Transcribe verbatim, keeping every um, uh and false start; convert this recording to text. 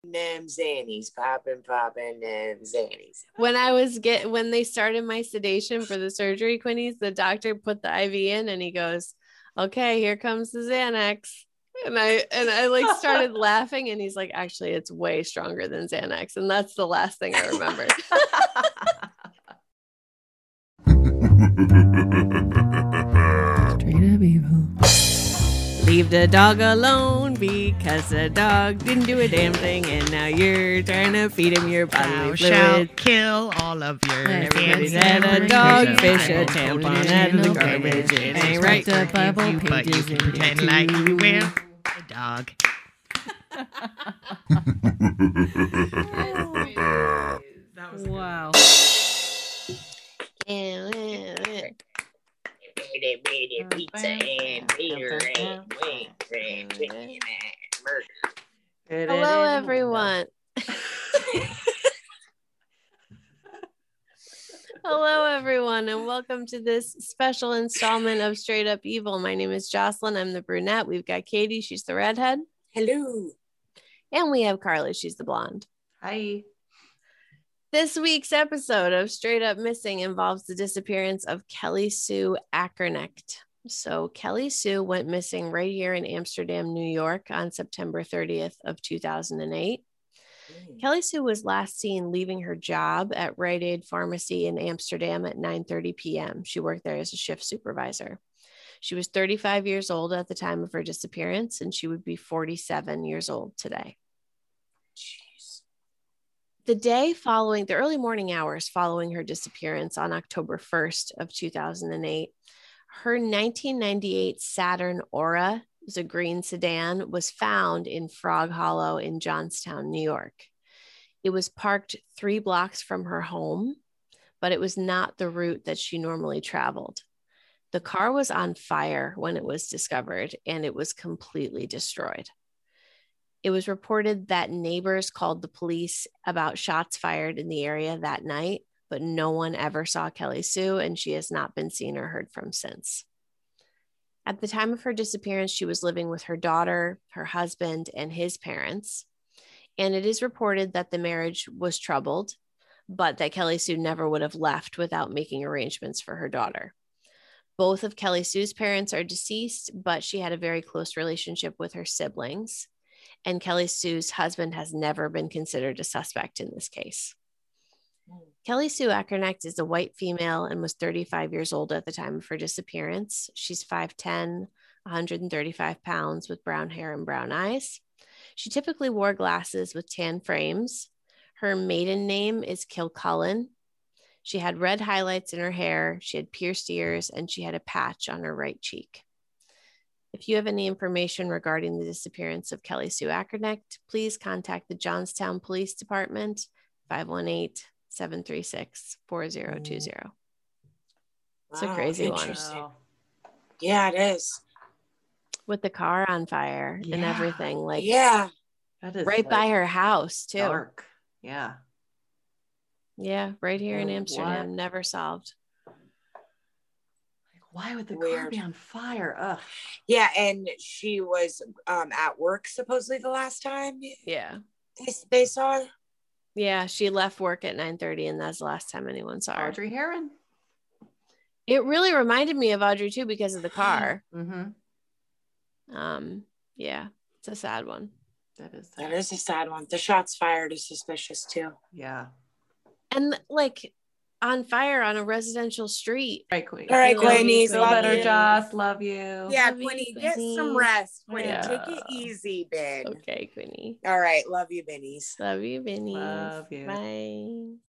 them Xannies, popping, popping them Xannies. When I was get when they started my sedation for the surgery, Quinny's, the doctor put the I V in and he goes, "Okay, here comes the Xanax." And I and I like started laughing and he's like, "Actually, it's way stronger than Xanax." And that's the last thing I remember. Straight up evil. Leave the dog alone because the dog didn't do a damn thing, and now you're trying to feed him your bodily fluids. Kill all of your Everybody's had a dog, fish, a tampon, and the garbage. It ain't right. The Bible but you can pretend like you will a dog. That was wow. Pizza and beer and wings and burger. Hello, everyone. Hello, everyone, and welcome to this special installment of Straight Up Evil. My name is Jocelyn. I'm the brunette. We've got Katie. She's the redhead. Hello. And we have Carly. She's the blonde. Hi. This week's episode of Straight Up Missing involves the disappearance of Kelly Sue Achternecht. So Kelly Sue went missing right here in Amsterdam, New York on September thirtieth of two thousand eight. Mm. Kelly Sue was last seen leaving her job at Rite Aid Pharmacy in Amsterdam at nine thirty p.m. She worked there as a shift supervisor. She was thirty-five years old at the time of her disappearance, and she would be forty-seven years old today. Jeez. The day following, the early morning hours following her disappearance on October first of two thousand eight, her nineteen ninety-eight Saturn Aura, it was a green sedan, was found in Frog Hollow in Johnstown, New York. It was parked three blocks from her home, but it was not the route that she normally traveled. The car was on fire when it was discovered, and it was completely destroyed. It was reported that neighbors called the police about shots fired in the area that night, but no one ever saw Kelly Sue, and she has not been seen or heard from since. At the time of her disappearance, she was living with her daughter, her husband, and his parents. And it is reported that the marriage was troubled, but that Kelly Sue never would have left without making arrangements for her daughter. Both of Kelly Sue's parents are deceased, but she had a very close relationship with her siblings. And Kelly Sue's husband has never been considered a suspect in this case. Kelly Sue Achternecht is a white female and was thirty-five years old at the time of her disappearance. She's five ten, one hundred thirty-five pounds with brown hair and brown eyes. She typically wore glasses with tan frames. Her maiden name is Kilcullen. She had red highlights in her hair. She had pierced ears, and she had a patch on her right cheek. If you have any information regarding the disappearance of Kelly Sue Achternecht, please contact the Johnstown Police Department, five one eight, seven three six, four zero two zero. It's wow, a crazy one. Yeah, it is. With the car on fire yeah. and everything. Like, yeah, that is right like by her house, too. Dark. Yeah. Yeah, right here oh, in Amsterdam. What? Never solved. Why would the Weird. car be on fire? Ugh. Yeah, and she was um at work supposedly the last time. Yeah. They, they saw her. Yeah, she left work at nine thirty, and that's the last time anyone saw her. Audrey Herron. It really reminded me of Audrey, too, because of the car. Mm-hmm. Um, yeah, it's a sad one. That is sad. That is a sad one. The shots fired is suspicious, too. Yeah. And, like, on fire on a residential street. All right, Queenie. All right, Queenie. Feel better, you. Joss. Love you. Yeah, love Queenie, you, get Queenie. some rest. Queenie, yeah. take it easy, Ben. Okay, Queenie. All right, love you, Bennies. Love you, Bennies. Love you. Bye.